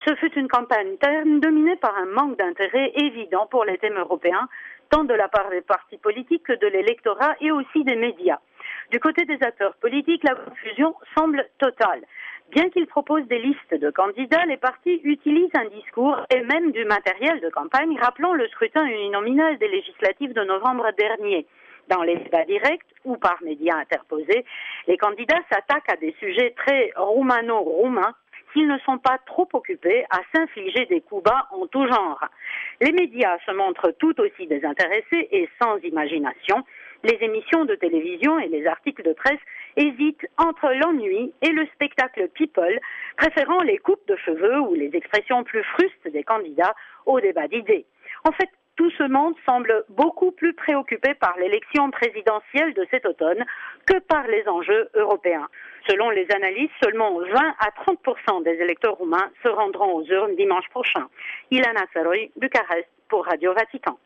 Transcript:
Ce fut une campagne interne dominée par un manque d'intérêt évident pour les thèmes européens, tant de la part des partis politiques que de l'électorat et aussi des médias. Du côté des acteurs politiques, la confusion semble totale. Bien qu'ils proposent des listes de candidats, les partis utilisent un discours et même du matériel de campagne rappelant le scrutin uninominal des législatives de novembre dernier. Dans les débats directs ou par médias interposés, les candidats s'attaquent à des sujets très roumano-roumains s'ils ne sont pas trop occupés à s'infliger des coups bas en tout genre. Les médias se montrent tout aussi désintéressés et sans imagination. Les émissions de télévision et les articles de presse hésitent entre l'ennui et le spectacle people, préférant les coupes de cheveux ou les expressions plus frustes des candidats au débat d'idées. En fait, tout ce monde semble beaucoup plus préoccupé par l'élection présidentielle de cet automne que par les enjeux européens. Selon les analyses, seulement 20 à 30% des électeurs roumains se rendront aux urnes dimanche prochain. Ilana Țăroi, Bucarest, pour Radio Vatican.